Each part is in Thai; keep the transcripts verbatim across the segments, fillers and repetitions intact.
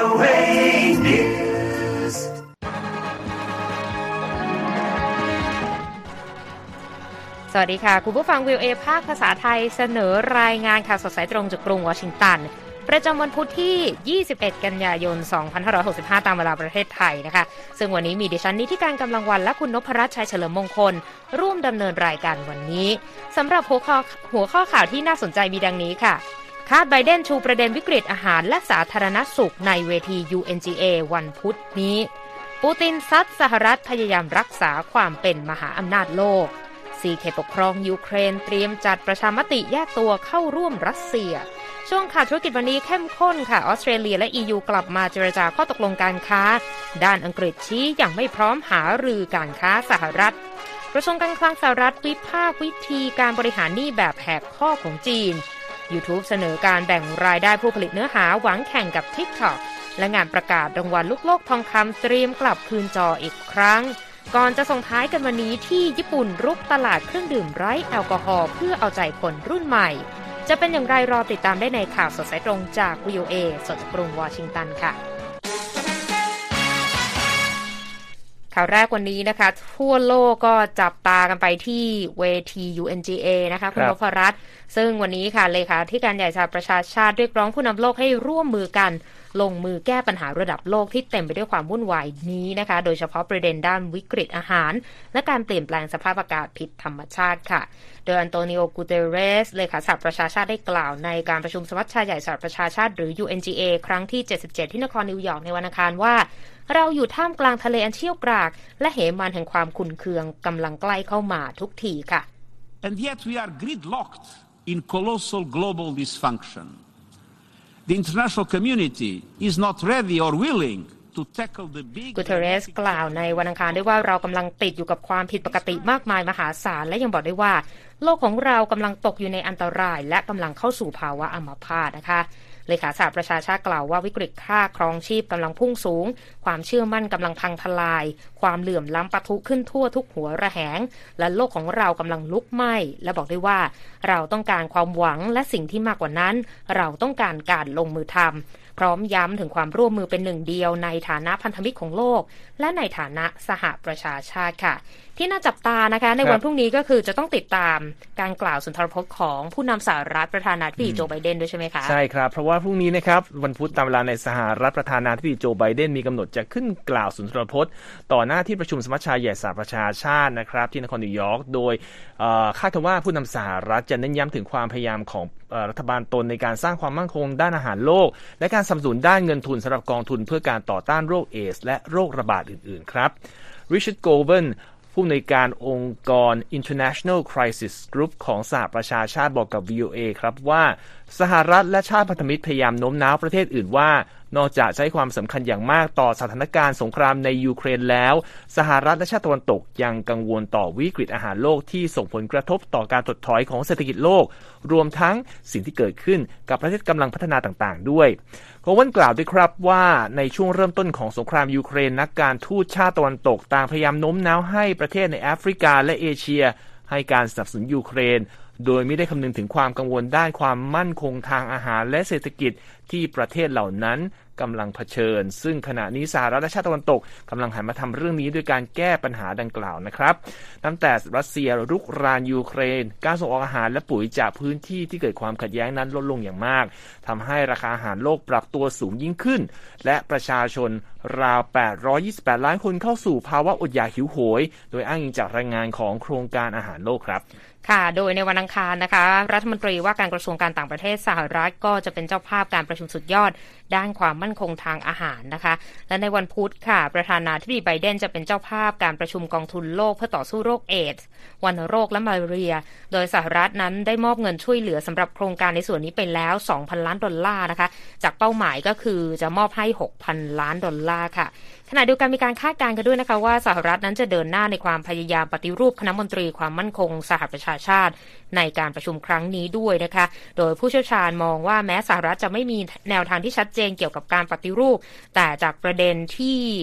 โอ เอ News สวัสดีค่ะคุณผู้ฟัง วี โอ เอ ภาคภาษาไทยเสนอรายงานข่าวสดสายตรงจากกรุงวอชิงตันประจำวันพุธที่ยี่สิบเอ็ดกันยายนสองพันห้าร้อยหกสิบห้าตามเวลาประเทศไทยนะคะซึ่งวันนี้มีดิฉันนิติการกำลังวันและคุณนพรัตน์ชัยเฉลิมมงคลร่วมดำเนินรายการวันนี้สำหรับหัวข้อหัวข้อข่าวที่น่าสนใจมีดังนี้ค่ะคาดไบเดนชูประเด็นวิกฤตอาหารและสาธารณสุขในเวที ยู เอ็น จี เอ วันพุธนี้ปูตินซัดสหรัฐพยายามรักษาความเป็นมหาอำนาจโลกซีเขตปกครองยูเครนเตรียมจัดประชามติแยกตัวเข้าร่วมรัสเซียช่วงข่าวธุรกิจวันนี้เข้มข้นค่ะออสเตรเลียและ อี ยู กลับมาเจรจาข้อตกลงการค้าด้านอังกฤษชี้ยังไม่พร้อมหารือการค้าสหรัฐกระทรวงการคลังสหรัฐวิพากษ์วิธีการบริหารหนี้แบบแหกข้อของจีน YouTube เสนอการแบ่งรายได้ผู้ผลิตเนื้อหาหวังแข่งกับ TikTok และงานประกาศรางวัลลูกโลกทองคำเตรียมกลับคืนจออีกครั้งก่อนจะส่งท้ายกันวันนี้ที่ญี่ปุ่นรุกตลาดเครื่องดื่มไร้แอลกอฮอล์เพื่อเอาใจคนรุ่นใหม่จะเป็นอย่างไรรอติดตามได้ในข่าวสดสายตรงจาก วี โอ เอ สดจากกรุงวอชิงตันค่ะข่าวแรกวันนี้นะคะทั่วโลกก็จับตากันไปที่เวที ยู เอ็น จี เอ นะคะคุณนพรัตน์ซึ่งวันนี้ค่ะเลขาธิการใหญ่สหประชาชาติเรียกร้องผู้นำโลกให้ร่วมมือกันลงมือแก้ปัญหาระดับโลกที่เต็มไปด้วยความวุ่นวายนี้นะคะโดยเฉพาะประเด็นด้านวิกฤตอาหารและการเปลี่ยนแปลงสภาพอากาศผิดธรรมชาติค่ะโดยอันโตนิโอ กูเตเรสเลขาสหประชาชาติได้กล่าวในการประชุมสมัชชาใหญ่สหประชาชาติหรือ ยู เอ็น จี เอ ครั้งที่เจ็ดสิบเจ็ดที่นครนิวยอร์กในวันอังคารว่าเราอยู่ท่ามกลางทะเลอันเชี่ยวกรากและเหมันแห่งความขุ่นเคืองกำลังใกล้เข้ามาทุกทีค่ะ And yet we are gridlocked in colossal global dysfunction. The international community is not ready or willing to tackle the big กูเทเรสกล่าวในวันอังคารด้วยว่าเรากำลังติดอยู่กับความผิดปกติมากมายมหาศาลและยังบอกได้ว่าโลกของเรากำลังตกอยู่ในอันตรายและกำลังเข้าสู่ภาวะอัมพาตนะคะเลขาสหประชาชาติกล่าวว่าวิกฤตค่าครองชีพกำลังพุ่งสูงความเชื่อมั่นกำลังพังทลายความเหลื่อมล้ำปะทุขึ้นทั่วทุกหัวระแหงและโลกของเรากำลังลุกไหม้และบอกได้ว่าเราต้องการความหวังและสิ่งที่มากกว่านั้นเราต้องการการลงมือทำพร้อมย้ำถึงความร่วมมือเป็นหนึ่งเดียวในฐานะพันธมิตรของโลกและในฐานะสหประชาชาติค่ะที่น่าจับตานะคะในวันพรุ่งนี้ก็คือจะต้องติดตามการกล่าวสุนทรพจน์ของผู้นำสหรัฐประธานาธิบดีโจไบเดนด้วยใช่ไหมคะใช่ครับเพราะว่าพรุ่งนี้นะครับวันพุธตามเวลาในสหรัฐประธานาธิบดีโจไบเดนมีกำหนดจะขึ้นกล่าวสุนทรพจน์ต่อหน้าที่ประชุมสมัชชาใหญ่สหประชาชาตินะครับที่นครนิวยอร์กโดยคาดว่าผู้นำสหรัฐจะเน้นย้ำถึงความพยายามของรัฐบาลตนในการสร้างความมั่นคงด้านอาหารโลกและการสนับสนุนด้านเงินทุนสำหรับกองทุนเพื่อการต่อต้านโรคเอดส์และโรคระบาดอื่นๆครับริชาร์ด โกเวนผู้อำนวยการองค์กร International Crisis Group ของสหประชาชาติบอกกับ วี โอ เอ ครับว่าสหรัฐและชาติพันธมิตรพยายามโน้มน้าวประเทศอื่นว่านอกจากใช้ความสำคัญอย่างมากต่อสถานการณ์สงครามในยูเครนแล้วสหรัฐและชาติตะวันตกยังกังวลต่อวิกฤตอาหารโลกที่ส่งผลกระทบต่อการถดถอยของเศรษฐกิจโลกรวมทั้งสิ่งที่เกิดขึ้นกับประเทศกำลังพัฒนาต่างๆด้วยโคเวนกล่าวด้วยครับว่าในช่วงเริ่มต้นของสงครามยูเครนนักการทูตชาติตะวันตกต่างพยายามโน้มน้าวให้ประเทศในแอฟริกาและเอเชียให้การสนับสนุนยูเครนโดยไม่ได้คำนึงถึงความกังวลด้านความมั่นคงทางอาหารและเศรษฐกิจที่ประเทศเหล่านั้นกำลังเผชิญซึ่งขณะนี้สหรัฐและชาติตะวันตกกำลังหันมาทำเรื่องนี้ด้วยการแก้ปัญหาดังกล่าวนะครับตั้งแต่รัสเซียรุกรานยูเครนการส่งออกอาหารและปุ๋ยจากพื้นที่ที่เกิดความขัดแย้งนั้นลดลงอย่างมากทำให้ราคาอาหารโลกปรับตัวสูงยิ่งขึ้นและประชาชนราวแปดร้อยยี่สิบแปดล้านคนเข้าสู่ภาวะอดอยากหิวโหยโดยอ้างอิงจากรายงานของโครงการอาหารโลกครับค่ะโดยในวันอังคารนะคะรัฐมนตรีว่าการกระทรวงการต่างประเทศสหรัฐก็จะเป็นเจ้าภาพการประชุมสุดยอดด้านความมั่นคงทางอาหารนะคะและในวันพุธค่ะประธานาธิบดีไบเดนจะเป็นเจ้าภาพการประชุมกองทุนโลกเพื่อต่อสู้โรคเอดส์วัณโรคและมาลาเรียโดยสหรัฐนั้นได้มอบเงินช่วยเหลือสำหรับโครงการในส่วนนี้ไปแล้ว สองพันล้านดอลลาร์นะคะจากเป้าหมายก็คือจะมอบให้ หกพันล้านดอลลาร์ค่ะขณะเดียวกันมีการคาดการณ์กันด้วยนะคะว่าสหรัฐนั้นจะเดินหน้าในความพยายามปฏิรูปคณะมนตรีความมั่นคงสหประชาชาติในการประชุมครั้งนี้ด้วยนะคะโดยผู้เชี่ยวชาญมองว่าแม้สหรัฐจะไม่มีแนวทางที่ชัดเจนเกี่ยวกับการปฏิรูปแต่จากประเด็นที่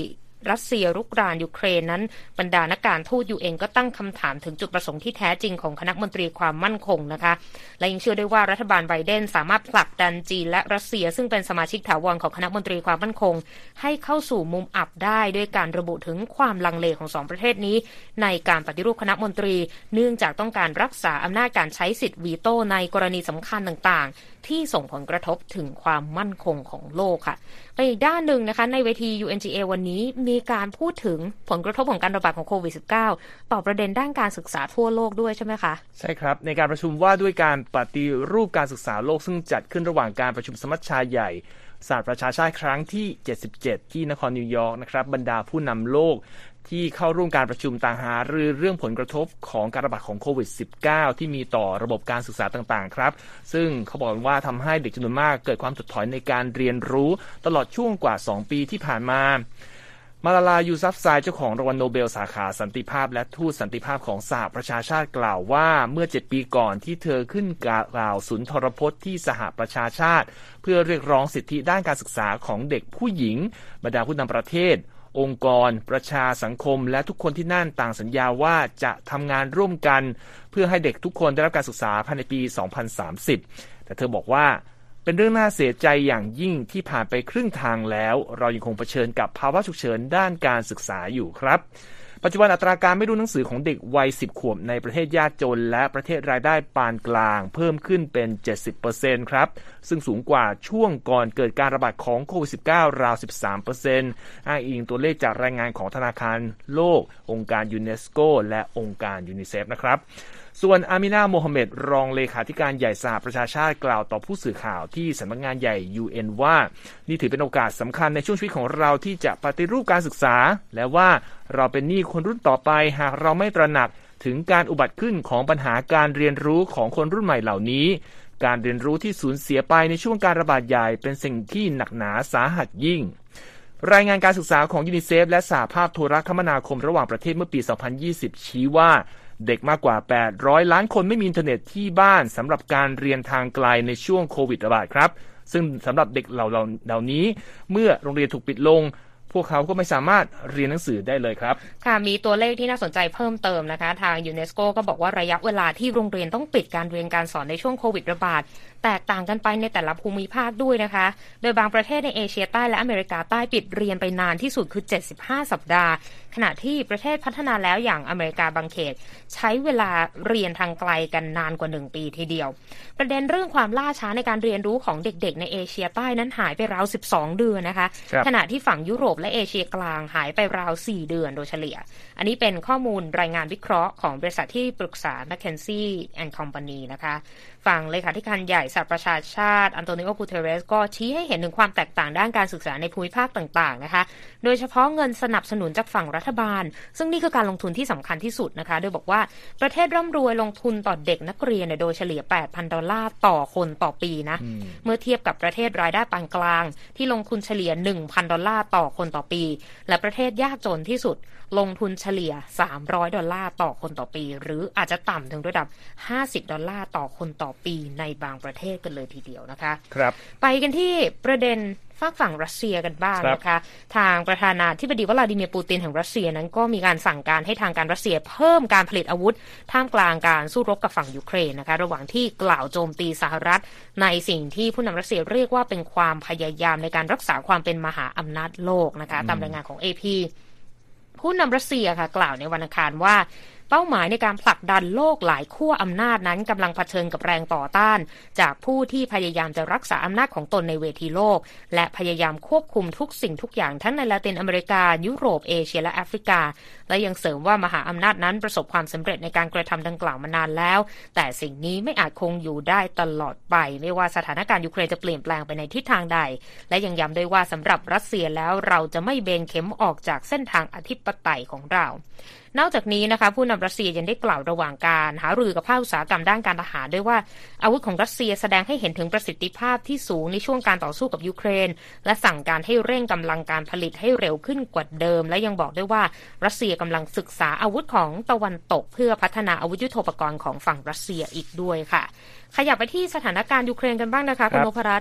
รัสเซียรุกรานยูเครนนั้นบรรดานักการทูต ยู เอ็น ก็ตั้งคำถามถึงจุดประสงค์ที่แท้จริงของคณะมนตรีความมั่นคงนะคะและยังเชื่อได้ว่ารัฐบาลไบเดนสามารถผลักดันจีนและรัสเซียซึ่งเป็นสมาชิกถาวรของคณะมนตรีความมั่นคงให้เข้าสู่มุมอับได้ด้วยการระบุถึงความลังเลของสองประเทศนี้ในการปฏิรูปคณะมนตรีเนื่องจากต้องการรักษาอำนาจการใช้สิทธิ์วีโต้ในกรณีสำคัญต่างๆที่ส่งผลกระทบถึงความมั่นคงของโลกค่ะไปอีกด้านหนึ่งนะคะในเวที ยู เอ็น จี เอ วันนี้มีการพูดถึงผลกระทบของการระบาดของโควิด สิบเก้า ต่อประเด็นด้านการศึกษาทั่วโลกด้วยใช่ไหมคะใช่ครับในการประชุมว่าด้วยการปฏิรูปการศึกษาโลกซึ่งจัดขึ้นระหว่างการประชุมสมัชชาใหญ่สหประชาชาติครั้งที่เจ็ดสิบเจ็ดที่นครนิวยอร์กนะครับบรรดาผู้นำโลกที่เข้าร่วมการประชุมต่างหารือเรื่องผลกระทบของการระบาดของโควิด สิบเก้า ที่มีต่อระบบการศึกษาต่างๆครับซึ่งเขาบอกว่าทำให้เด็กจำนวนมากเกิดความถดถอยในการเรียนรู้ตลอดช่วงกว่าสองปีที่ผ่านมามาลาลา ยูซัฟซายเจ้าของรางวัลโนเบลสาขาสันติภาพและทูตสันติภาพของสหประชาชาติกล่าวว่าเมื่อเจ็ดปีก่อนที่เธอขึ้นกล่าวสุนทรพจน์ที่สหประชาชาติเพื่อเรียกร้องสิทธิด้านการศึกษาของเด็กผู้หญิงบรรดาผู้นำประเทศองค์กรประชาสังคมและทุกคนที่นั่นต่างสัญญาว่าจะทำงานร่วมกันเพื่อให้เด็กทุกคนได้รับการศึกษาภายในปีสองพันสามสิบแต่เธอบอกว่าเป็นเรื่องน่าเสียใจอย่างยิ่งที่ผ่านไปครึ่งทางแล้วเรายังคงเผชิญกับภาวะฉุกเฉินด้านการศึกษาอยู่ครับปัจจุบันอัตราการไม่รู้หนังสือของเด็กวัยสิบขวบในประเทศยากจนและประเทศรายได้ปานกลางเพิ่มขึ้นเป็น เจ็ดสิบเปอร์เซ็นต์ ครับซึ่งสูงกว่าช่วงก่อนเกิดการระบาดของโควิด สิบเก้า ราว สิบสามเปอร์เซ็นต์ อ้างอิงตัวเลขจากรายงานของธนาคารโลกองค์การยูเนสโกและองค์การยูนิเซฟนะครับส่วนอามินาโมฮัมเหม็ดรองเลขาธิการใหญ่สหประชาชาติกล่าวต่อผู้สื่อข่าวที่สำนักงานใหญ่ ยู เอ็น ว่านี่ถือเป็นโอกาสสำคัญในช่วงชีวิตของเราที่จะปฏิรูปการศึกษาและว่าเราเป็นหนี้คนรุ่นต่อไปหากเราไม่ตระหนักถึงการอุบัติขึ้นของปัญหาการเรียนรู้ของคนรุ่นใหม่เหล่านี้การเรียนรู้ที่สูญเสียไปในช่วงการระบาดใหญ่เป็นสิ่งที่หนักหนาสาหัสยิ่งรายงานการศึกษาของยูนิเซฟและสหภาพโทรคมนาคมระหว่างประเทศเมื่อปีสองพันยี่สิบชี้ว่าเด็กมากกว่าแปดร้อยล้านคนไม่มีอินเทอร์เน็ตที่บ้านสำหรับการเรียนทางไกลในช่วงโควิดระบาดครับซึ่งสำหรับเด็กเหล่าเหล่านี้เมื่อโรงเรียนถูกปิดลงพวกเขาก็ไม่สามารถเรียนหนังสือได้เลยครับค่ะมีตัวเลขที่น่าสนใจเพิ่มเติมนะคะทางยูเนสโกก็บอกว่าระยะเวลาที่โรงเรียนต้องปิดการเรียนการสอนในช่วงโควิดระบาดแตกต่างกันไปในแต่ละภูมิภาคด้วยนะคะโดยบางประเทศในเอเชียใต้และอเมริกาใต้ปิดเรียนไปนานที่สุดคือเจ็ดสิบห้าสัปดาห์ขณะที่ประเทศพัฒนาแล้วอย่างอเมริกาบางเขตใช้เวลาเรียนทางไกลกันนานกว่าหนึ่งปีทีเดียวประเด็นเรื่องความล่าช้าในการเรียนรู้ของเด็กๆในเอเชียใต้นั้นหายไปราวสิบสองเดือนนะคะขณะที่ฝั่งยุโรปและเอเชียกลางหายไปราวสี่เดือนโดยเฉลี่ยอันนี้เป็นข้อมูลรายงานวิเคราะห์ของบริษัทที่ปรึกษา McKinsey and Company นะคะฝั่งเลขาธิการใหญ่สหประชาชาติอันโตนิโอ กูเทเรสก็ชี้ให้เห็นถึงความแตกต่างด้านการศึกษาในภูมิภาคต่างๆนะคะโดยเฉพาะเงินสนับสนุนจากฝั่งรัฐบาลซึ่งนี่คือการลงทุนที่สำคัญที่สุดนะคะโดยบอกว่าประเทศร่ำรวยลงทุนต่อเด็กนักเรียนโดยเฉลี่ย แปดพัน ดอลลาร์ต่อคนต่อปีนะเมื่อเทียบกับประเทศรายได้ปานกลางที่ลงทุนเฉลี่ย หนึ่งพัน ดอลลาร์ต่อคนต่อปีและประเทศยากจนที่สุดลงทุนเฉลี่ยสามร้อยดอลลาร์ต่อคนต่อปีหรืออาจจะต่ำถึงระดับห้าสิบดอลลาร์ต่อคนต่อปีในบางประเทศกันเลยทีเดียวนะคะครับไปกันที่ประเด็นฝากฝั่งรัสเซียกันบ้างนะคะทางประธานาธิบดีวลาดิเมียร์ปูตินแห่งรัสเซียนั้นก็มีการสั่งการให้ทางการรัสเซียเพิ่มการผลิตอาวุธท่ามกลางการสู้รบกับฝั่งยูเครนนะคะระหว่างที่กล่าวโจมตีสหรัฐในสิ่งที่ผู้นำรัสเซียเรียกว่าเป็นความพยายามในการรักษาความเป็นมหาอำนาจโลกนะคะตามรายงานของ เอ พี ผู้นำรัสเซียค่ะกล่าวในวันอังคารว่าเป้าหมายในการผลักดันโลกหลายขั้วอำนาจนั้นกำลังเผชิญกับแรงต่อต้านจากผู้ที่พยายามจะรักษาอำนาจของตนในเวทีโลกและพยายามควบคุมทุกสิ่งทุกอย่างทั้งในลาตินอเมริกายุโรปเอเชียและแอฟริกาและยังเสริมว่ามหาอำนาจนั้นประสบความสำเร็จในการกระทำดังกล่าวมานานแล้วแต่สิ่งนี้ไม่อาจคงอยู่ได้ตลอดไปไม่ว่าสถานการณ์ยูเครนจะเปลี่ยนแปลงไปในทิศทางใดและยังย้ำด้วยว่าสำหรับรัสเซียแล้วเราจะไม่เบนเข็มออกจากเส้นทางอธิปไตยของเรานอกจากนี้นะคะผู้นำรัสเซียยังได้กล่าวระหว่างการหารือกับภาคอุตสาหกรรมด้านการทหารด้วยว่าอาวุธของรัสเซียแสดงให้เห็นถึงประสิทธิภาพที่สูงในช่วงการต่อสู้กับยูเครนและสั่งการให้เร่งกำลังการผลิตให้เร็วขึ้นกว่าเดิมและยังบอกด้วยว่ารัสเซียกำลังศึกษาอาวุธของตะวันตกเพื่อพัฒนาอาวุธยุทโธปกรณ์ของฝั่งรัสเซียอีกด้วยค่ะขยับไปที่สถานการณ์ยูเครนกันบ้างนะคะคุณนพรัตน์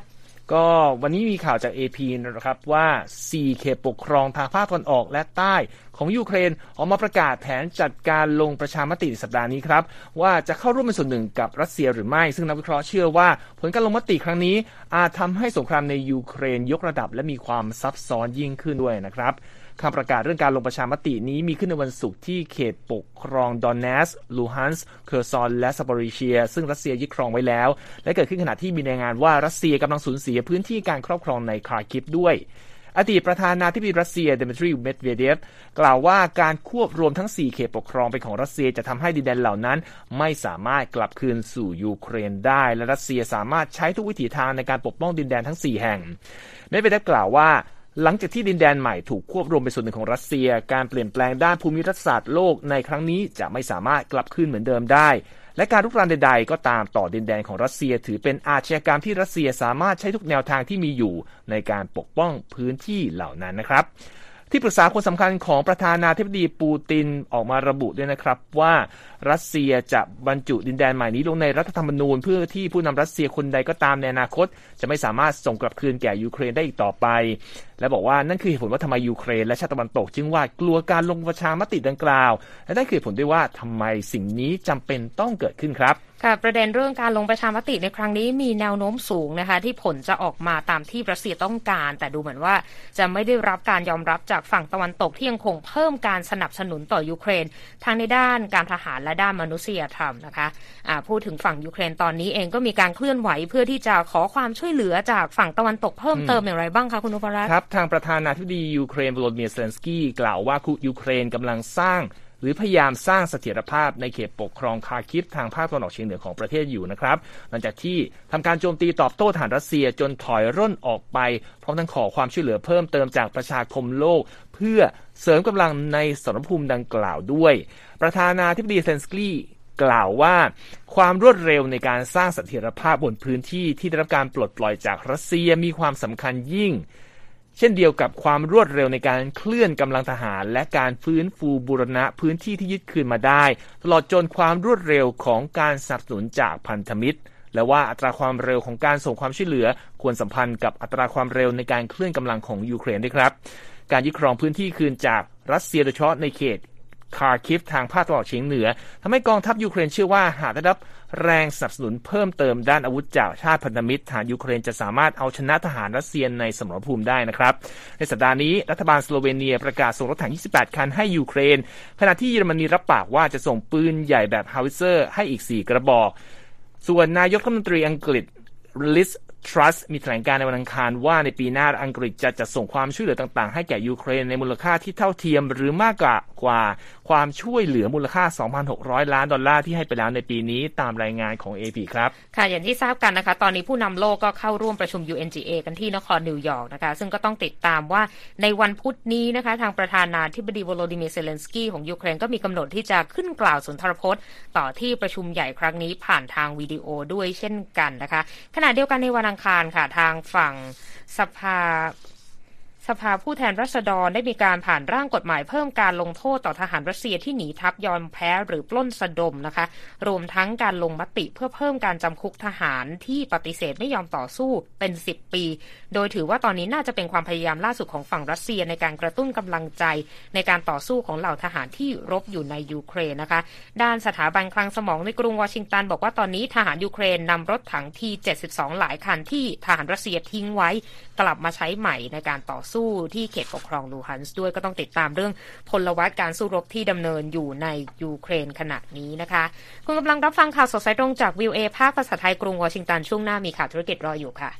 ก็วันนี้มีข่าวจาก เอ พี นะครับว่าสี่เขตปกครองทางภาคตะวันออกและใต้ของยูเครนออกมาประกาศแผนจัดการลงประชามติสัปดาห์นี้ครับว่าจะเข้าร่วมเป็นส่วนหนึ่งกับรัสเซียหรือไม่ซึ่งนักวิเคราะห์เชื่อว่าผลการลงมติครั้งนี้อาจทำให้สงครามในยูเครนยกระดับและมีความซับซ้อนยิ่งขึ้นด้วยนะครับคำประกาศเรื่องการลงประชามตินี้มีขึ้นในวันศุกร์ที่เขตปกครองดอนเนสลูฮันส์เคอร์ซอนและซาปอริเชียซึ่งรัสเซียยึดครองไว้แล้วและเกิดขึ้นขณะที่มีรายงานว่ารัสเซียกำลังสูญเสียพื้นที่การครอบครองในคาร์คิฟด้วยอดีตประธานาธิบดีรัสเซียเดมิทรีเมดเวเดฟกล่าวว่าการควบรวมทั้งสี่เขตปกครองเป็นของรัสเซียจะทำให้ดินแดนเหล่านั้นไม่สามารถกลับคืนสู่ยูเครนได้และรัสเซียสามารถใช้ทุกวิถีทางในการปกป้องดินแดนทั้งสี่แห่งเมดเวเดฟกล่าวว่าหลังจากที่ดินแดนใหม่ถูกควบรวมเป็นส่วนหนึ่งของรัสเซียการเปลี่ยนแปลงด้านภูมิรัฐศาสตร์โลกในครั้งนี้จะไม่สามารถกลับคืนเหมือนเดิมได้และการรุกรานใดๆก็ตามต่อดินแดนของรัสเซียถือเป็นอาชญากรรมที่รัสเซียสามารถใช้ทุกแนวทางที่มีอยู่ในการปกป้องพื้นที่เหล่านั้นนะครับที่ปรึกษาคนสำคัญของประธานาธิบดีปูตินออกมาระบุด้วยนะครับว่ารัสเซียจะบรรจุดินแดนใหม่นี้ลงในรัฐธรรมนูญเพื่อที่ผู้นำรัสเซียคนใดก็ตามในอนาคตจะไม่สามารถส่งกลับคืนแก่ยูเครนได้อีกต่อไปและบอกว่านั่นคือเหตุผลว่าทำไมยูเครนและชาติตะวันตกจึงหวาดกลัวการลงประชามติดังกล่าวและนั่นคือเหตุผลด้วยว่าทำไมสิ่งนี้จำเป็นต้องเกิดขึ้นครับค่ะประเด็นเรื่องการลงประชามติในครั้งนี้มีแนวโน้มสูงนะคะที่ผลจะออกมาตามที่รัสเซียต้องการแต่ดูเหมือนว่าจะไม่ได้รับการยอมรับจากฝั่งตะวันตกที่ยังคงเพิ่มการสนับสนุนต่อยูเครนทั้งในด้านการทหารและด้านมนุษยธรรมนะคะะพูดถึงฝั่งยูเครนตอนนี้เองก็มีการเคลื่อนไหวเพื่อที่จะขอความช่วยเหลือจากฝั่งตะวันตกเพิ่มเติมอย่างไรบ้างคะคุณนพรัตน์ครับทางประธานาธิบดียูเครนโวโลดิเมียร์เซเลนสกี้กล่าวว่ายูเครนกำลังสร้างหรือพยายามสร้างเสถียรภาพในเขตปกครองคาร์คิฟทางภาคตะวันออกเฉียงเหนือของประเทศอยู่นะครับหลังจากที่ทำการโจมตีตอบโต้ทหารรัสเซียจนถอยร่นออกไปพร้อมทั้งขอความช่วยเหลือเพิ่มเติมจากประชาคมโลกเพื่อเสริมกำลังในสมรภูมิดังกล่าวด้วยประธานาธิบดีเซเลนสกี้กล่าวว่าความรวดเร็วในการสร้างเสถียรภาพบนพื้นที่ที่ได้รับการปลดปล่อยจากรัสเซียมีความสำคัญยิ่งเช่นเดียวกับความรวดเร็วในการเคลื่อนกำลังทหารและการฟื้นฟูบูรณะพื้นที่ที่ยึดคืนมาได้ตลอดจนความรวดเร็วของการสนับสนุนจากพันธมิตรและว่าอัตราความเร็วของการส่งความช่วยเหลือควรสัมพันธ์กับอัตราความเร็วในการเคลื่อนกำลังของยูเครนด้วยครับการยึดครองพื้นที่คืนจากรัสเซียโดยเฉพาะในเขตคาร์คิฟทางภาคตะวันออกเฉียงเหนือทำให้กองทัพยูเครนเชื่อว่าหากได้รับแรงสนับสนุนเพิ่มเติมด้านอาวุธจากชาติพันธมิตรทหารยูเครนจะสามารถเอาชนะทหารรัสเซียในสมรภูมิได้นะครับในสัปดาห์นี้รัฐบาลสโลเวเนียประกาศส่งรถถังยี่สิบแปดคันให้ยูเครนขณะที่เยอรมนีรับปากว่าจะส่งปืนใหญ่แบบฮาวิเซอร์ให้อีกสี่กระบอกส่วนนายกรัฐมนตรีอังกฤษลิซทรัสมีแถลงการในวันอังคารว่าในปีหน้าอังกฤษจะจัดส่งความช่วยเหลือต่างๆให้แก่ยูเครนในมูลค่าที่เท่าเทียมหรือมากกว่าความช่วยเหลือมูลค่า สองพันหกร้อย ล้านดอลลาร์ที่ให้ไปแล้วในปีนี้ตามรายงานของ เอ พี ครับค่ะอย่างที่ทราบกันนะคะตอนนี้ผู้นำโลกก็เข้าร่วมประชุม ยู เอ็น จี เอ กันที่นครนิวยอร์กนะคะซึ่งก็ต้องติดตามว่าในวันพุธนี้นะคะทางประธานาธิบดีโวโลดิเมียร์เซเลนสกี้ของยูเครนก็มีกำหนดที่จะขึ้นกล่าวสุนทรพจน์ต่อที่ประชุมใหญ่ครั้งนี้ผ่านทางวิดีโอด้วยเช่นกันนะคะขณะเดียวกันในวันอังคารค่ะทางฝั่งสภาสภาผู้แทนราษฎรได้มีการผ่านร่างกฎหมายเพิ่มการลงโทษต่อทหารรัสเซียที่หนีทัพยอมแพ้หรือปล้นสะดมนะคะรวมทั้งการลงมติเพื่อเพิ่มการจำคุกทหารที่ปฏิเสธไม่ยอมต่อสู้เป็นสิบปีโดยถือว่าตอนนี้น่าจะเป็นความพยายามล่าสุดของฝั่งรัสเซียในการกระตุ้นกำลังใจในการต่อสู้ของเหล่าทหารที่รบอยู่ในยูเครนนะคะด้านสถาบันคลังสมองในกรุงวอชิงตันบอกว่าตอนนี้ทหารยูเครนนำรถถังทีเจ็ดสิบสองหลายคันที่ทหารรัสเซียทิ้งไว้กลับมาใช้ใหม่ในการต่อสู้ที่เขตปกครองลูฮันส์ด้วยก็ต้องติดตามเรื่องพลวัตการสู้รบที่ดำเนินอยู่ในยูเครนขณะนี้นะคะคุณกำลังรับฟังข่าวสดสายตรงจาก วี โอ เอ ภาคภาษาไทยกรุงวอชิงตันช่วงหน้ามีข่าวธุรกิจรออยู่ค่ะ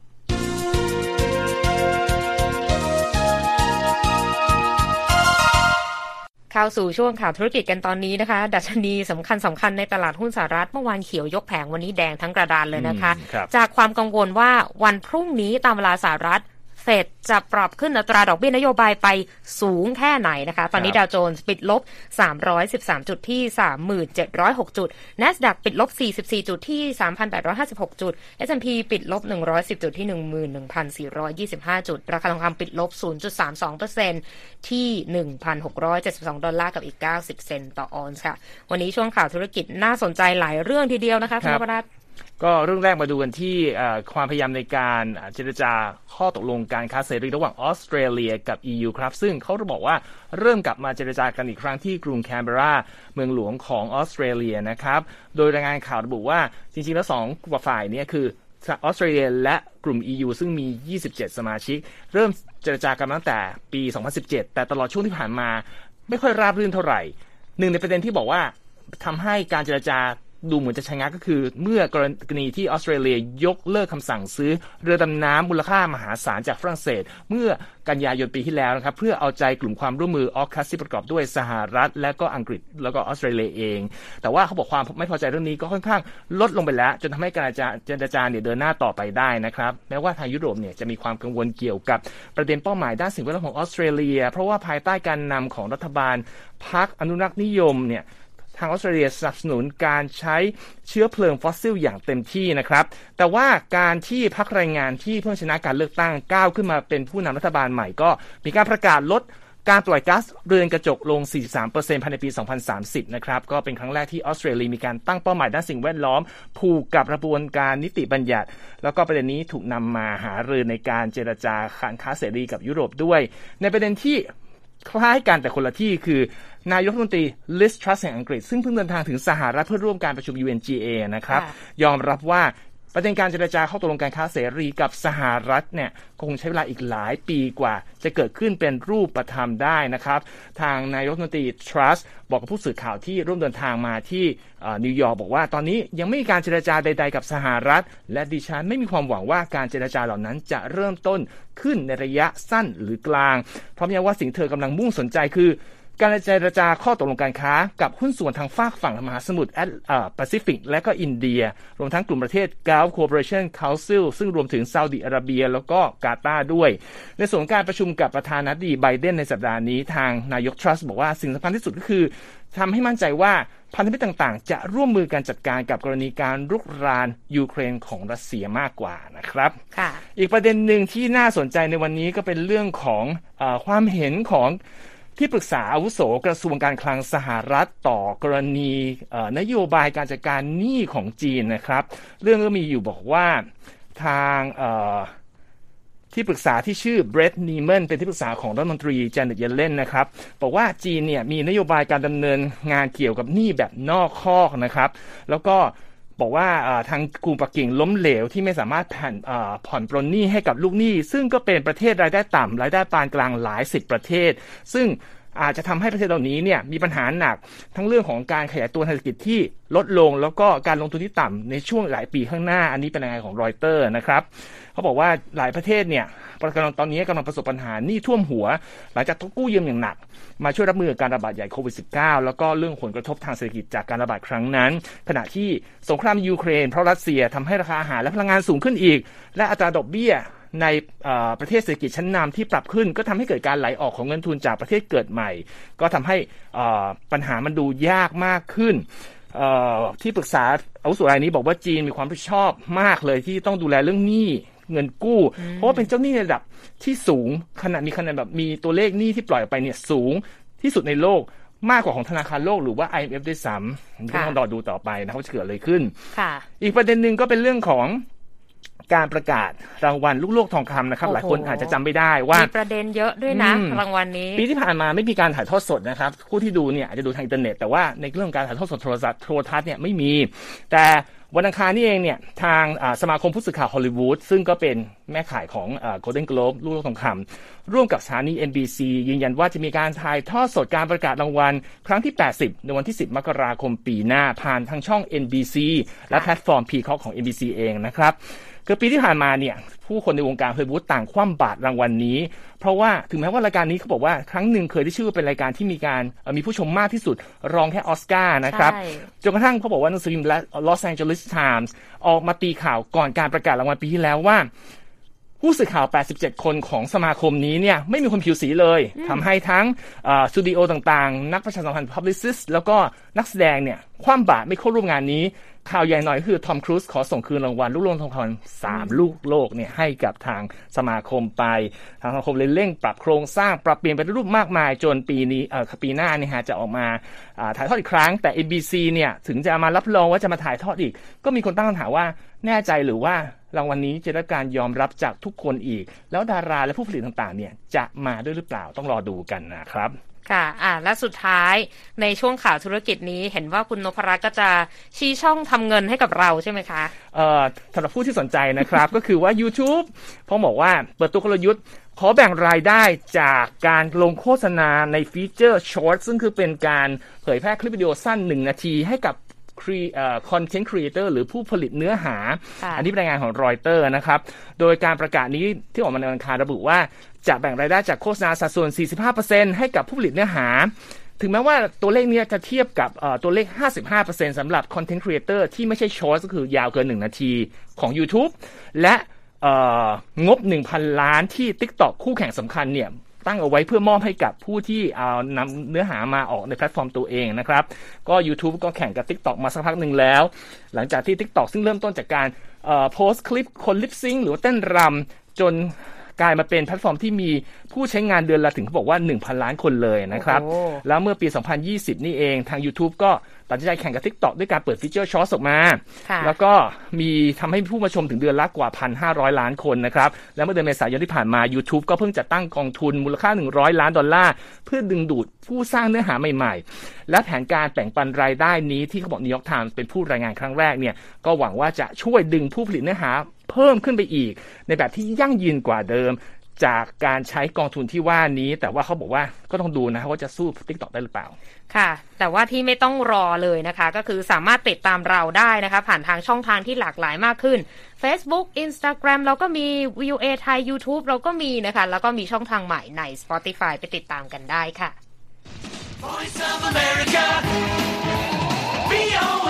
เข้าสู่ช่วงข่าวธุรกิจกันตอนนี้นะคะดัชนีสำคัญสำคัญในตลาดหุ้นสหรัฐเมื่อวานเขียวยกแผงวันนี้แดงทั้งกระดานเลยนะคะจากความกังวลว่าวันพรุ่งนี้ตามเวลาสหรัฐเฟดจะปรับขึ้นอัตราดอกเบี้ยนโยบายไปสูงแค่ไหนนะคะตอนนี้ดาวโจนส์ปิดลบสามร้อยสิบสามจุดที่ สามพันเจ็ดร้อยหก จุด NASDAQ ปิดลบสี่สิบสี่จุดที่ สามพันแปดร้อยห้าสิบหก จุด เอส แอนด์ พี ปิดลบหนึ่งร้อยสิบจุดที่ หนึ่งหมื่นหนึ่งพันสี่ร้อยยี่สิบห้า จุดราคาทองคำปิดลบ ศูนย์จุดสามสองเปอร์เซ็นต์ ที่ หนึ่งพันหกร้อยเจ็ดสิบสองดอลลาร์กับอีกเก้าสิบเซนต์ต่อออนซ์ค่ะวันนี้ช่วงข่าวธุรกิจน่าสนใจหลายเรื่องทีเดียวนะคะคุณวรัตน์ก็เรื่องแรกมาดูกันที่ความพยายามในการเจรจาข้อตกลงการค้าเสรีระหว่างออสเตรเลียกับ อี ยู ครับซึ่งเขาบอกว่าเริ่มกลับมาเจรจากันอีกครั้งที่กรุงแคนเบราเมืองหลวงของออสเตรเลียนะครับโดยรายงานข่าวระบุว่าจริงๆแล้วสองฝ่ายนี้คือออสเตรเลียและกลุ่ม อี ยู ซึ่งมียี่สิบเจ็ดสมาชิกเริ่มเจรจากันตั้งแต่ปีสองพันสิบเจ็ดแต่ตลอดช่วงที่ผ่านมาไม่ค่อยราบรื่นเท่าไหร่หนึ่งในประเด็นที่บอกว่าทำให้การเจรจาดูเหมือนจะชะงักก็คือเมื่อกรณีที่ออสเตรเลียยกเลิกคำสั่งซื้อเรือดำน้ำมูลค่ามหาศาลจากฝรั่งเศสเมื่อกันยายนปีที่แล้วนะครับเพื่อเอาใจกลุ่มความร่วมมือออคัสที่ประกอบด้วยสหรัฐและก็อังกฤษแล้วก็ออสเตรเลียเองแต่ว่าเขาบอกความไม่พอใจเรื่องนี้ก็ค่อนข้างลดลงไปแล้วจนทำให้การเจรจาเนี่ยเดินหน้าต่อไปได้นะครับแม้ว่าทางยุโรปเนี่ยจะมีความกังวลเกี่ยวกับประเด็นเป้าหมายด้านสิ่งแวดล้อมของออสเตรเลียเพราะว่าภายใต้การนำของรัฐบาลพรรคอนุรักษ์นิยมเนี่ยทางออสเตรเลียสนับสนุนการใช้เชื้อเพลิงฟอสซิลอย่างเต็มที่นะครับแต่ว่าการที่พรรคแรงงานที่เพิ่งชนะการเลือกตั้งก้าวขึ้นมาเป็นผู้นำรัฐบาลใหม่ก็มีการประกาศลดการปล่อยก๊าซเรือนกระจกลง สี่สิบสามเปอร์เซ็นต์ ภายในปี สองพันสามสิบ นะครับก็เป็นครั้งแรกที่ออสเตรเลียมีการตั้งเป้าหมายด้านสิ่งแวดล้อมผูกกับกระบวนการนิติบัญญัติแล้วก็ประเด็นนี้ถูกนำมาหารือในการเจรจาการค้าเสรีกับยุโรปด้วยในประเด็นที่คล้ายกันแต่คนละที่คือนายกรัฐมนตรีลิส ทรัสแห่งอังกฤษซึ่งเพิ่งเดินทางถึงสหรัฐเพื่อร่วมการประชุม ยู เอ็น จี เอ นะครับยอมรับว่าประเด็นการเจรจาข้อตกลงการค้าเสรีกับสหรัฐเนี่ยคงใช้เวลาอีกหลายปีกว่าจะเกิดขึ้นเป็นรูปธรรมได้นะครับทางนายกรัฐมนตรีทรัสบอกกับผู้สื่อข่าวที่ร่วมเดินทางมาที่นิวยอร์กบอกว่าตอนนี้ยังไม่มีการเจรจาใดๆกับสหรัฐและดิฉันไม่มีความหวังว่าการเจรจาเหล่านั้นจะเริ่มต้นขึ้นในระยะสั้นหรือกลางเพราะย้ำว่าสิ่งเธอกำลังมุ่งสนใจคือการเจรจาข้อตกลงการค้ากับหุ้นส่วนทางฝากฝั่งมหาสมุทรแอตแอ่อแปซิฟิกและก็อินเดียรวมทั้งกลุ่มประเทศ Gulf Cooperation Council ซึ่งรวมถึงซาอุดิอาระเบียแล้วก็กาตาร์ด้วยในส่วนการประชุมกับประธานาธิบดีไบเดนในสัปดาห์นี้ทางนายกทรัสบอกว่าสิ่งสำคัญที่สุดก็คือทำให้มั่นใจว่าพันธมิตรต่างๆจะร่วมมือกันจัดการกับกรณีการรุกรานยูเครนของรัสเซียมากกว่านะครับค่ะอีกประเด็นหนึ่งที่น่าสนใจในวันนี้ก็เป็นเรื่องของเอ่อความเห็นของที่ปรึกษาอาวุโสกระทรวงการคลังสหรัฐต่อกรณีนโยบายการจัดการหนี้ของจีนนะครับเรื่องก็มีอยู่บอกว่าทางที่ปรึกษาที่ชื่อเบรดนีแมนเป็นที่ปรึกษาของรัฐมนตรีแจเน็ตเยเลนนะครับบอกว่าจีนเนี่ยมีนโยบายการดำเนินงานเกี่ยวกับหนี้แบบนอกคอกนะครับแล้วก็บอกว่าทางกรุงปักกิ่งล้มเหลวที่ไม่สามารถผ่อนผ่อนปรนหนี้ให้กับลูกหนี้ซึ่งก็เป็นประเทศรายได้ต่ำรายได้ปานกลางหลายสิบประเทศซึ่งอาจจะทำให้ประเทศเหล่านี้เนี่ยมีปัญหาหนักทั้งเรื่องของการขยายตัวทางเศรษฐกิจที่ลดลงแล้วก็การลงทุนที่ต่ำในช่วงหลายปีข้างหน้าอันนี้เป็นรายงานของรอยเตอร์นะครับเขาบอกว่าหลายประเทศเนี่ยตอนนี้กำลังประสบปัญหาหนี้ท่วมหัวหลังจากต้องกู้ยืมอย่างหนักมาช่วยรับมือกับการระบาดใหญ่โควิด สิบเก้า แล้วก็เรื่องผลกระทบทางเศรษฐกิจจากการระบาดครั้งนั้นขณะที่สงครามยูเครนเพราะรัสเซียทำให้ราคาอาหารและพลังงานสูงขึ้นอีกและอัตราดอกเบี้ยในประเทศเศรษฐกิจชั้นนำที่ปรับขึ้นก็ทำให้เกิดการไหลออกของเงินทุนจากประเทศเกิดใหม่ก็ทำให้ปัญหามันดูยากมากขึ้นที่ปรึกษาอาวุโสรายนี้บอกว่าจีนมีความรับผิดชอบมากเลยที่ต้องดูแลเรื่องหนี้เงินกู้เพราะว่าเป็นเจ้าหนี้ในระดับที่สูงขนาดมีขนาดแบบมีตัวเลขหนี้ที่ปล่อยออกไปเนี่ยสูงที่สุดในโลกมากกว่าของธนาคารโลกหรือว่า ไอ เอ็ม เอฟ ด้วยซ้ำต้องรอดูต่อไปนะว่าจะเกิดอะไรขึ้นอีกประเด็นหนึ่งก็เป็นเรื่องของการประกาศรางวัลลูกโลกทองคำนะครับหลายคนอาจจะจำไม่ได้ว่ามีประเด็นเยอะด้วยนะรางวัลนี้ปีที่ผ่านมาไม่มีการถ่ายทอดสดนะครับผู้ที่ดูเนี่ยอาจจะดูทางอินเทอร์เน็ตแต่ว่าในเรื่องการถ่ายทอดสดโทรทัศน์โทรทัศน์เนี่ยไม่มีแต่วันอังคารนี่เองเนี่ยทางสมาคมผู้สื่อข่าวฮอลลีวูดซึ่งก็เป็นแม่ข่ายของโกลเด้นโกลบลูกโลกทองคำร่วมกับสถานี เอ็น บี ซี ยืนยันว่าจะมีการถ่ายทอดสดการประกาศรางวัลครั้งที่แปดสิบในวันที่สิบมกราคมปีหน้าผ่านทางช่อง เอ็น บี ซี และแพลตฟอร์ม Peacock ของ เอ็น บี ซี เองนะครับคือปีที่ผ่านมาเนี่ยผู้คนในวงการฮอลลีวูดต่างคว่ำบาตรรางวัลนี้เพราะว่าถึงแม้ว่ารายการนี้เขาบอกว่าครั้งหนึ่งเคยได้ชื่อว่าเป็นรายการที่มีการมีผู้ชมมากที่สุดรองแค่ออสการ์นะครับจนกระทั่งเขาบอกว่าหนังสือพิมพ์ Los Angeles Times ออกมาตีข่าวก่อนการประกาศรางวัลปีที่แล้วว่าผู้สื่อข่าวแปดสิบเจ็ดคนของสมาคมนี้เนี่ยไม่มีคนผิวสีเลยทำให้ทั้งสตูดิโอต่างๆนักประชาสัมพันธ์ publicist แล้วก็นักแสดงเนี่ยคว่ำบาตรไม่เข้าร่วมงานนี้ข่าวใหญ่หน่อยคือทอมครูซขอส่งคืนรางวัลลูกโลกทองคำสามลูกโลกเนี่ยให้กับทางสมาคมไปทางสมาคมเลยเร่งปรับโครงสร้างปรับเปลี่ยนไปรูปมากมายจนปีนี้เอ่อปีหน้าเนี่ยฮะจะออกมาถ่ายทอดอีกครั้งแต่ เอ็น บี ซี เนี่ยถึงจะมารับรองว่าจะมาถ่ายทอดอีกก็มีคนตั้งคำถามว่าแน่ใจหรือว่ารางวัลนี้จะได้การยอมรับจากทุกคนอีกแล้วดาราและผู้ผลิตต่างๆเนี่ยจะมาด้วยหรือเปล่าต้องรอดูกันนะครับค่ะอ่าและสุดท้ายในช่วงข่าวธุรกิจนี้เห็นว่าคุณนพรัตน์ก็จะชี้ช่องทำเงินให้กับเราใช่ไหมคะเอ่อสำหรับผู้ที่สนใจนะครับ ก็คือว่า YouTube พอบอกว่าเปิดตัวกลยุทธ์ขอแบ่งรายได้จากการลงโฆษณาในฟีเจอร์ Short ซึ่งคือเป็นการเผยแพร่คลิปวิดีโอสั้นหนึ่งนาทีให้กับคอนเทนต์ครีเอเตอร์หรือผู้ผลิตเนื้อหาอันนี้รายงานของรอยเตอร์นะครับโดยการประกาศนี้ที่ออกมาในวันอังคารระบุว่าจะแบ่งรายได้จากโฆษณาสัดส่วน สี่สิบห้าเปอร์เซ็นต์ ให้กับผู้ผลิตเนื้อหาถึงแม้ว่าตัวเลขนี้จะเทียบกับตัวเลข ห้าสิบห้าเปอร์เซ็นต์ สำหรับคอนเทนต์ครีเอเตอร์ที่ไม่ใช่ช็อตก็คือยาวเกินหนึ่งนาทีของ YouTube และงบ หนึ่งพัน ล้านที่ TikTok คู่แข่งสำคัญเนี่ยตั้งเอาไว้เพื่อมอบให้กับผู้ที่เอานำเนื้อหามาออกในแพลตฟอร์มตัวเองนะครับก็ YouTube ก็แข่งกับ TikTok มาสักพักหนึ่งแล้วหลังจากที่ TikTok ซึ่งเริ่มต้นจากการเอ่อโพสต์คลิปคนลิปซิงค์หรือว่าเต้นรำจนกลายมาเป็นแพลตฟอร์มที่มีผู้ใช้งานเดือนละถึงเขาบอกว่า หนึ่งพัน ล้านคนเลยนะครับแล้วเมื่อปี สองพันยี่สิบ นี่เองทาง YouTube ก็ตัดสินใจแข่งกับ TikTok ด้วยการเปิดฟีเจอร์ Shorts ออกมาแล้วก็มีทำให้ผู้มาชมถึงเดือนละกว่า หนึ่งพันห้าร้อย ล้านคนนะครับแล้วเมื่อเดือนเมษายนที่ผ่านมา YouTube ก็เพิ่งจะตั้งกองทุนมูลค่าหนึ่งร้อยล้านดอลลาร์เพื่อดึงดูดผู้สร้างเนื้อหาใหม่ๆและแผนการแบ่งปันรายได้นี้ที่เขาบอก New York Times เป็นผู้รายงานครั้งแรกเนี่ยก็หวังว่าจะช่วยดึงผู้ผลิตเนื้อหาเพิ่มขึ้นไปอีกในแบบที่ยั่งยืนกว่าเดิมจากการใช้กองทุนที่ว่านี้แต่ว่าเขาบอกว่าก็ต้องดูนะว่าจะสู้ TikTok ได้หรือเปล่าค่ะแต่ว่าที่ไม่ต้องรอเลยนะคะก็คือสามารถติดตามเราได้นะคะผ่านทางช่องทางที่หลากหลายมากขึ้น Facebook Instagram เราก็มี วี โอ เอ ไทย YouTube เราก็มีนะคะแล้วก็มีช่องทางใหม่ใน Spotify ไปติดตามกันได้ค่ะ Voice of America วี โอ เอ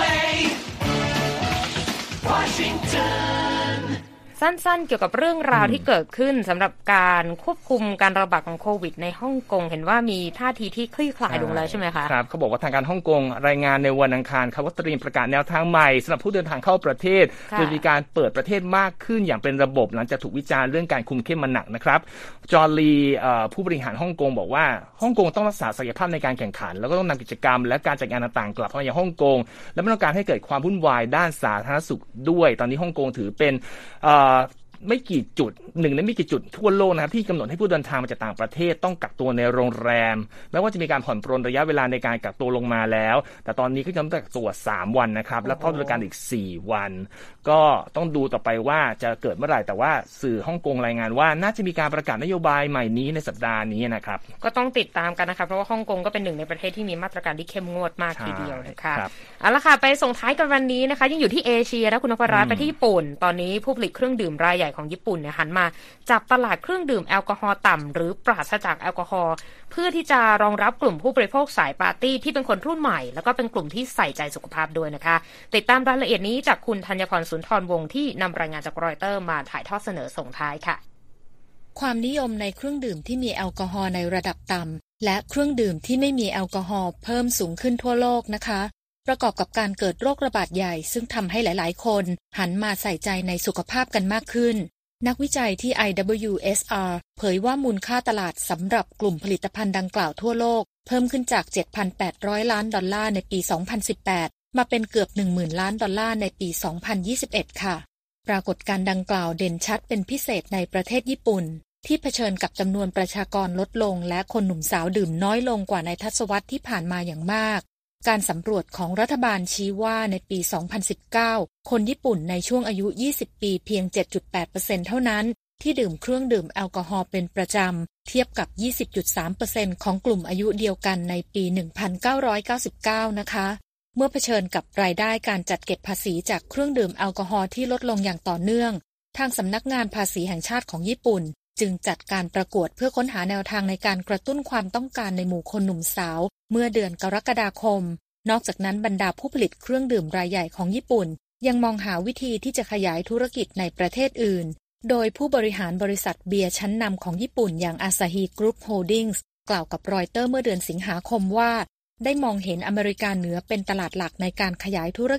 Washington สั้นๆเกี่ยวกับเรื่องราวที่เกิดขึ้นสำหรับการควบคุมการระบาดของโควิดในฮ่องกงเห็นว่ามีท่าทีที่คลี่คลายลงแล้วใช่ไหมคะครับเขาบอกว่าทางการฮ่องกงรายงานในวันอังคารครับว่าเตรียมประกาศแนวทางใหม่สำหรับผู้เดินทางเข้าประเทศโดยมีการเปิดประเทศมากขึ้นอย่างเป็นระบบหลังจากถูกวิจารณ์เรื่องการคุมเข้มมาหนักนะครับจอร์ลีผู้บริหารฮ่องกงบอกว่าฮ่องกงต้องรักษาศักยภาพในการแข่งขันแล้วก็ต้องนำกิจกรรมและการจัดงานต่างๆกลับเข้ามายังฮ่องกงและไม่ต้องการให้เกิดความวุ่นวายด้านสาธารณสุขด้วยตอนนี้ฮ่องกงถือเป็นไม่กี่จุดหนึ่งในไม่กี่จุดทั่วโลกนะครับที่กำหนดให้ผู้เดินทางมาจากต่างประเทศต้องกักตัวในโรงแรมแม้ว่าจะมีการผ่อนปรนระยะเวลาในการกักตัวลงมาแล้วแต่ตอนนี้ก็ยังต้องกักตัวสามวันนะครับและเข้าบริการอีกสี่วันก็ต้องดูต่อไปว่าจะเกิดเมื่อไหร่แต่ว่าสื่อฮ่องกงรายงานว่าน่าจะมีการประกาศนโยบายใหม่นี้ในสัปดาห์นี้นะครับก็ต้องติดตามกันนะคะเพราะว่าฮ่องกงก็เป็นหนึ่งในประเทศที่มีมาตรการที่เข้มงวดมากทีเดียวนะคะเอาละค่ะไปส่งท้ายกันวันนี้นะคะยังอยู่ที่เอเชียนะคุณนพรัตน์ไปที่ญี่ปุ่นตอนนี้ผู้ผลิตเครื่องดื่มรายใหญ่ของญี่ปุ่นเนี่ยหันมาจับตลาดเครื่องดื่มแอลกอฮอล์ต่ำหรือปราศจากแอลกอฮอล์เพื่อที่จะรองรับกลุ่มผู้บริโภคสายปาร์ตี้ที่เป็นคนรุ่นใหม่แล้วก็เป็นกลุ่มที่ใส่ใจสุขภาพด้วยนะคะติดตามรายละเอียดนี้จากคุณธัญพรสุนทรวงศ์ที่นำรายงานจากรอยเตอร์มาถ่ายทอดเสนอส่งท้ายค่ะความนิยมในเครื่องดื่มที่มีแอลกอฮอล์ในระดับต่ำและเครื่องดื่มที่ไม่มีแอลกอฮอล์เพิ่มสูงขึ้นทั่วโลกนะคะประกอบกับการเกิดโรคระบาดใหญ่ซึ่งทำให้หลายๆคนหันมาใส่ใจในสุขภาพกันมากขึ้นนักวิจัยที่ ไอ ดับเบิลยู เอส อาร์ เผยว่ามูลค่าตลาดสำหรับกลุ่มผลิตภัณฑ์ดังกล่าวทั่วโลกเพิ่มขึ้นจาก เจ็ดพันแปดร้อย ล้านดอลลาร์ในปี สองพันสิบแปด มาเป็นเกือบ หนึ่งหมื่น ล้านดอลลาร์ในปี สองพันยี่สิบเอ็ด ค่ะปรากฏการณ์ดังกล่าวเด่นชัดเป็นพิเศษในประเทศญี่ปุ่นที่เผชิญกับจำนวนประชากรลดลงและคนหนุ่มสาวดื่มน้อยลงกว่าในทศวรรษที่ผ่านมาอย่างมากการสำรวจของรัฐบาลชี้ว่าในปี สองพันสิบเก้า คนญี่ปุ่นในช่วงอายุ ยี่สิบ ปีเพียง เจ็ดจุดแปดเปอร์เซ็นต์ เท่านั้นที่ดื่มเครื่องดื่มแอลกอฮอล์เป็นประจำเทียบกับ ยี่สิบจุดสามเปอร์เซ็นต์ ของกลุ่มอายุเดียวกันในปี หนึ่งพันเก้าร้อยเก้าสิบเก้า นะคะเมื่อเผชิญกับรายได้การจัดเก็บภาษีจากเครื่องดื่มแอลกอฮอล์ที่ลดลงอย่างต่อเนื่องทางสำนักงานภาษีแห่งชาติของญี่ปุ่นจึงจัดการประกวดเพื่อค้นหาแนวทางในการกระตุ้นความต้องการในหมู่คนหนุ่มสาวเมื่อเดือนกรกฎาคมนอกจากนั้นบรรดาผู้ผลิตเครื่องดื่มรายใหญ่ของญี่ปุ่นยังมองหาวิธีที่จะขยายธุรกิจในประเทศอื่นโดยผู้บริหารบริษัทเบียร์ชั้นนำของญี่ปุ่นอย่าง Asahi Group Holdings กล่าวกับรอยเตอร์เมื่อเดือนสิงหาคมว่าได้มองเห็นอเมริกาเหนือเป็นตลาดหลักในการขยายธุรกิจ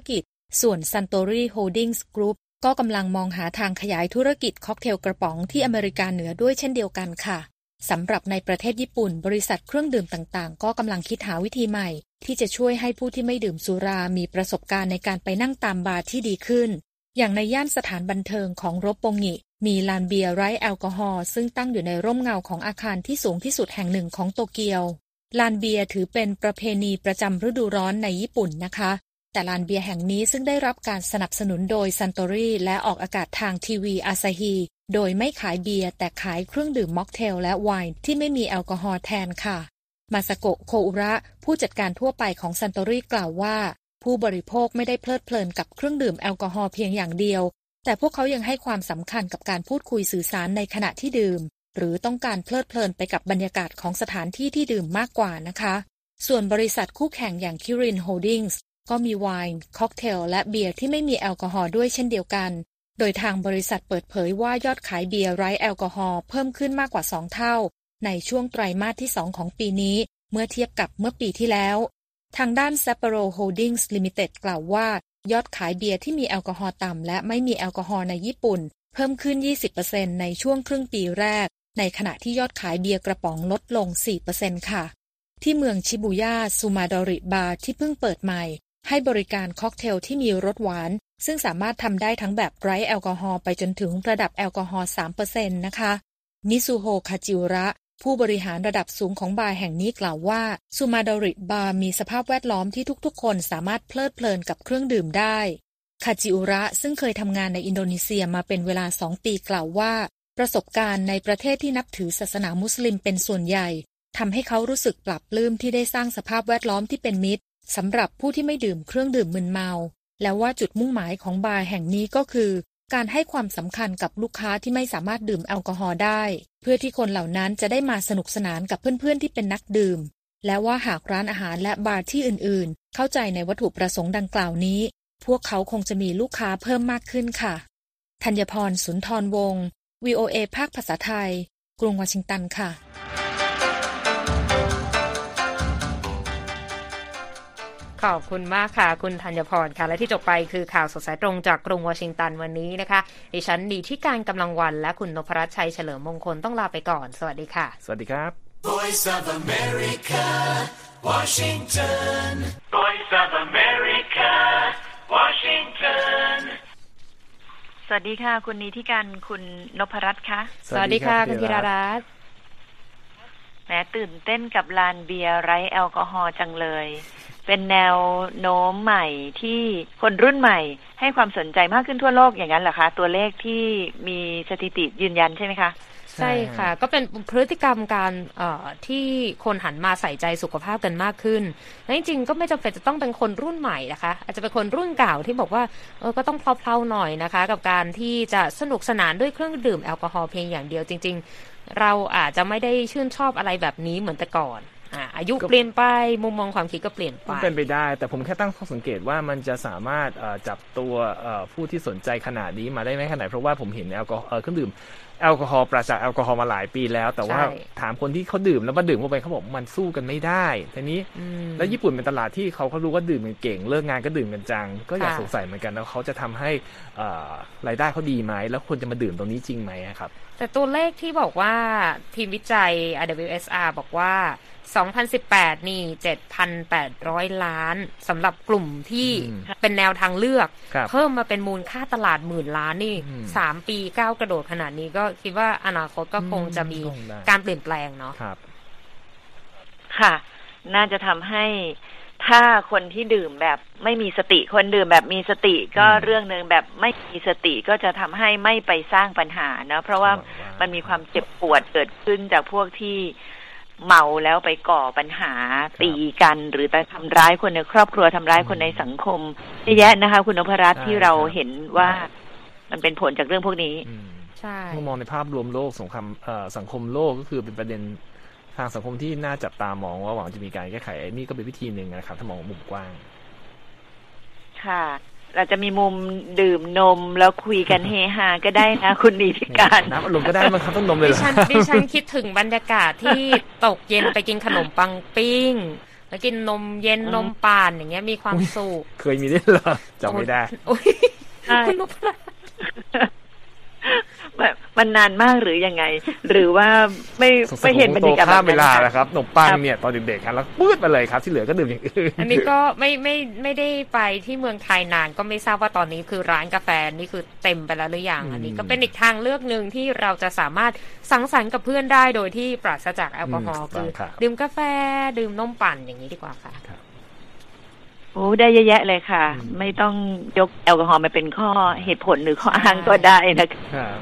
ส่วน Suntory Holdings Group ก็กำลังมองหาทางขยายธุรกิจค็อกเทลกระป๋องที่อเมริกาเหนือด้วยเช่นเดียวกันค่ะสำหรับในประเทศญี่ปุ่นบริษัทเครื่องดื่มต่างๆก็กำลังคิดหาวิธีใหม่ที่จะช่วยให้ผู้ที่ไม่ดื่มสุรามีประสบการณ์ในการไปนั่งตามบาร์ที่ดีขึ้นอย่างในย่านสถานบันเทิงของรบโปงิมีลานเบียร์ไร้แอลกอฮอล์ซึ่งตั้งอยู่ในร่มเงาของอาคารที่สูงที่สุดแห่งหนึ่งของโตเกียวลานเบียร์ถือเป็นประเพณีประจำฤดูร้อนในญี่ปุ่นนะคะแต่ลานเบียร์แห่งนี้ซึ่งได้รับการสนับสนุนโดยซันโตรีและออกอากาศทางทีวีอาซาฮีโดยไม่ขายเบียร์แต่ขายเครื่องดื่มม็อกเทลและไวน์ที่ไม่มีแอลกอฮอล์แทนค่ะมาซาโกะโคอุระผู้จัดการทั่วไปของซันโตรีกล่าวว่าผู้บริโภคไม่ได้เพลิดเพลินกับเครื่องดื่มแอลกอฮอล์เพียงอย่างเดียวแต่พวกเขายังให้ความสำคัญกับการพูดคุยสื่อสารในขณะที่ดื่มหรือต้องการเพลิดเพลินไปกับบรรยากาศของสถานที่ที่ดื่มมากกว่านะคะส่วนบริษัทคู่แข่งอย่าง Kirin Holdings ก็มีไวน์ค็อกเทลและเบียร์ที่ไม่มีแอลกอฮอล์ด้วยเช่นเดียวกันโดยทางบริษัทเปิดเผยว่ายอดขายเบียร์ไร้แอลกอฮอล์เพิ่มขึ้นมากกว่าสองเท่าในช่วงไตรมาสที่สองของปีนี้เมื่อเทียบกับเมื่อปีที่แล้วทางด้าน Sapporo Holdings Limited กล่าวว่ายอดขายเบียร์ที่มีแอลกอฮอล์ต่ำและไม่มีแอลกอฮอล์ในญี่ปุ่นเพิ่มขึ้น ยี่สิบเปอร์เซ็นต์ ในช่วงครึ่งปีแรกในขณะที่ยอดขายเบียร์กระป๋องลดลง สี่เปอร์เซ็นต์ ค่ะที่เมืองชิบุย่าซูมาดอริบาร์ที่เพิ่งเปิดใหม่ให้บริการค็อกเทลที่มีรสหวานซึ่งสามารถทำได้ทั้งแบบไร้แอลกอฮอล์ไปจนถึงระดับแอลกอฮอล์ สามเปอร์เซ็นต์ นะคะมิซูโฮคาจิอุระผู้บริหารระดับสูงของบาร์แห่งนี้กล่าวว่าซูมาดอริบาร์มีสภาพแวดล้อมที่ทุกๆคนสามารถเพลิดเพลินกับเครื่องดื่มได้คาจิอุระซึ่งเคยทำงานในอินโดนีเซียมาเป็นเวลาสองปีกล่าวว่าประสบการณ์ในประเทศที่นับถือศาสนามุสลิมเป็นส่วนใหญ่ทำให้เขารู้สึกปลาบปลื้มที่ได้สร้างสภาพแวดล้อมที่เป็นมิตรสำหรับผู้ที่ไม่ดื่มเครื่องดื่มมึนเมาและว่าจุดมุ่งหมายของบาร์แห่งนี้ก็คือการให้ความสำคัญกับลูกค้าที่ไม่สามารถดื่มแอลกอฮอล์ได้เพื่อที่คนเหล่านั้นจะได้มาสนุกสนานกับเพื่อนๆที่เป็นนักดื่มและว่าหากร้านอาหารและบาร์ที่อื่นๆเข้าใจในวัตถุประสงค์ดังกล่าวนี้พวกเขาคงจะมีลูกค้าเพิ่มมากขึ้นค่ะธัญพรสุนทรวงศ์ วี โอ เอ ภาคภาษาไทยกรุงวอชิงตันค่ะขอบคุณมากค่ะคุณธัญพรค่ะและที่จบไปคือข่าวสดสายตรงจากกรุงวอชิงตันวันนี้นะคะดิฉันดีที่การกำลังวันและคุณนพรัตน์ชัยเฉลิมมงคลต้องลาไปก่อนสวัสดีค่ะสวัสดีครับ Voice of America Washington Voice of America Washington สวัสดีค่ะคุณนีที่การคุณนพรัตน์คะสวัสดีค่ะคุณธีรรัตน์แหมตื่นเต้นกับลานเบียร์ไร้แอลกอฮอล์จังเลยเป็นแนวโน้มใหม่ที่คนรุ่นใหม่ให้ความสนใจมากขึ้นทั่วโลกอย่างนั้นเหรอคะตัวเลขที่มีสถิติยืนยันใช่ไหมคะใช่ค่ะก็เป็นพฤติกรรมการเอ่อที่คนหันมาใส่ใจสุขภาพกันมากขึ้นและจริงๆก็ไม่จำเป็นจะต้องเป็นคนรุ่นใหม่นะคะอาจจะเป็นคนรุ่นเก่าที่บอกว่าเออก็ต้องเพลาๆหน่อยนะคะกับการที่จะสนุกสนานด้วยเครื่องดื่มแอลกอฮอล์เพียงอย่างเดียวจริงๆเราอาจจะไม่ได้ชื่นชอบอะไรแบบนี้เหมือนแต่ก่อนอ่าอายุเปลี่ยนไปมุมมองความคิดก็เปลี่ยนไปเป็นไปได้แต่ผมแค่ตั้งข้อสังเกตว่ามันจะสามารถจับตัวผู้ที่สนใจขนาดนี้มาได้ไหมขนาดเพราะว่าผมเห็นแอลกอฮอล์เครื่องดื่มแอลกอฮอล์ปราศจากแอลกอฮอล์มาหลายปีแล้วแต่ว่าถามคนที่เขาดื่มแล้วมาดื่มเข้าไปเขาบอกมันสู้กันไม่ได้ทีนี้แล้วญี่ปุ่นเป็นตลาดที่เขาเขารู้ว่าดื่มกันเก่งเลิกงานก็ดื่มกันจังก็อยากสงสัยเหมือนกันแล้วเขาจะทำให้รายได้เขาดีไหมแล้วคนจะมาดื่มตรงนี้จริงไหมครับแต่ตัวเลขที่บอกว่าทีมวิจัย อาร์ ดับเบิลยู เอส อาร์ บอกว่าสองพันสิบแปดนี่ เจ็ดพันแปดร้อย ล้านสำหรับกลุ่มที่เป็นแนวทางเลือกเพิ่มมาเป็นมูลค่าตลาดหมื่นล้านนี่สามปีก้าวกระโดดขนาดนี้ก็คิดว่าอนาคตก็คงจะมีการเปลี่ยนแปลงเนาะครับค่ะน่าจะทำให้ถ้าคนที่ดื่มแบบไม่มีสติคนดื่มแบบมีสติก็เรื่องนึงแบบไม่มีสติก็จะทำให้ไม่ไปสร้างปัญหาเนาะเพราะว่ามันมีความเจ็บปวดเกิดขึ้นจากพวกที่เมาแล้วไปก่อปัญหาตีกันหรือไปทำร้ายคนในครอบครัวทำร้ายคนในสังคมเยอะแยะนะคะคุณนพรัตน์ที่เราเห็นว่ามันเป็นผลจากเรื่องพวกนี้ใช่มองในภาพรวมโลกสงครามสังคมโลกก็คือเป็นประเด็นทางสังคมที่น่าจับตามองว่าหวังจะมีการแก้ไขนี่ก็เป็นวิธีหนึ่งนะครับถ้ามองมุมกว้างค่ะเราจะมีมุมดื่มนมแล้วคุยกันเฮฮาก็ได้นะคุณนิติการน้ำอารมณ์ก็ได้มั้งครับต้องนมเลยดิฉันดิฉันคิดถึงบรรยากาศที่ตกเย็นไปกินขนมปังปิ้งแล้วกินนมเย็นนมป่านอย่างเงี้ยมีความสุขเคยมีด้วยเหรอจำไม่ได้คุณนพรัตน์มันนานมากหรือยังไงหรือว่าไม่ไม่เห็นบรรยากาศข้ามเวลาแล้วครับขนมปังเนี่ยตอนเด็กๆกันแล้วปื้ดไปเลยครับที่เหลือก็ดื่มอย่างอื่นอันนี้ก็ไม่ไม่ไม่ได้ไปที่เมืองไทยนานก็ไม่ทราบว่าตอนนี้คือร้านกาแฟนี่คือเต็มไปแล้วหรือยังอันนี้ก็เป็นอีกทางเลือกนึงที่เราจะสามารถสังสรรค์กับเพื่อนได้โดยที่ปราศจากแอลกอฮอล์คือดื่มกาแฟดื่มนมปั่นอย่างนี้ดีกว่าค่ะโอ้ได้เยอะแยะเลยค่ะไม่ต้องยกแอลกอฮอล์มาเป็นข้อเหตุผลหรือข้ออ้างก็ได้นะคะ